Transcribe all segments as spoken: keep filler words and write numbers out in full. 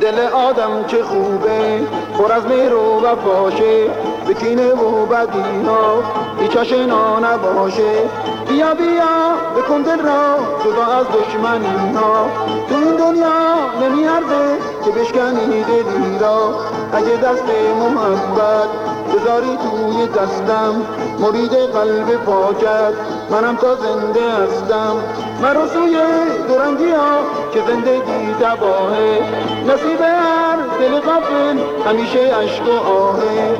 دل آدم چه خوبه، پر از مهر و وفاشه، به کینه و بدی ها هیچ آشنا نباشه. بیا بیا بکن دل را جدا از دشمنی ها، تو این دنیا نمی ارزه که بشکنی دلی را. اگه دست محبت بذاری توی دستم، مرید قلب پاکت منم تا زنده هستم. مرو سوی دورنگی ها که زندگی تباهه، نصیب هر دل غافل همیشه عشق و آهه.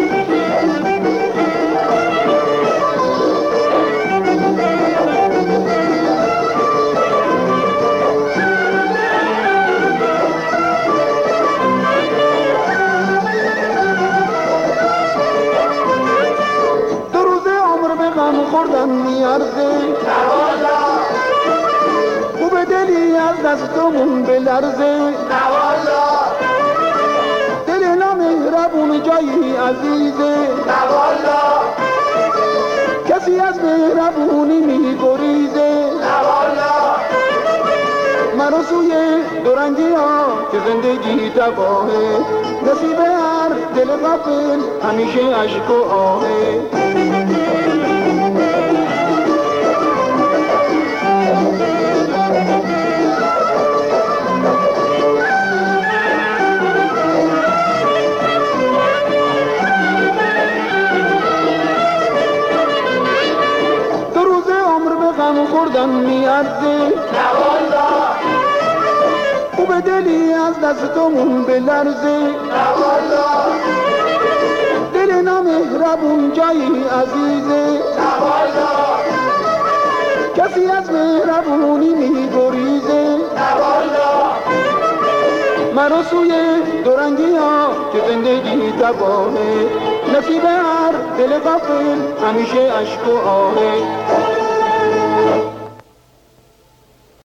خوردن میارزه نوالا، خوب دلی از دستمون بلرزه نوالا، دل نامهربون جایی عزیزه نوالا، کسی از مهربونی میگریزه نوالا. مرو سوی دورنگی ها که زندگی تباهه، نصیب هر دل غافل همیشه عشق و آهه. خوردن میارزه نوالا، خوب دلی از دستمون بلرزه نوالا، دل نامهربون جایی عزیزه نوالا، کسی از مهربونی میگریزه نوالا. مرو سوی دورنگی ها که زندگی تباهه، نصیب هر دل غافل همیشه عشق و آهه.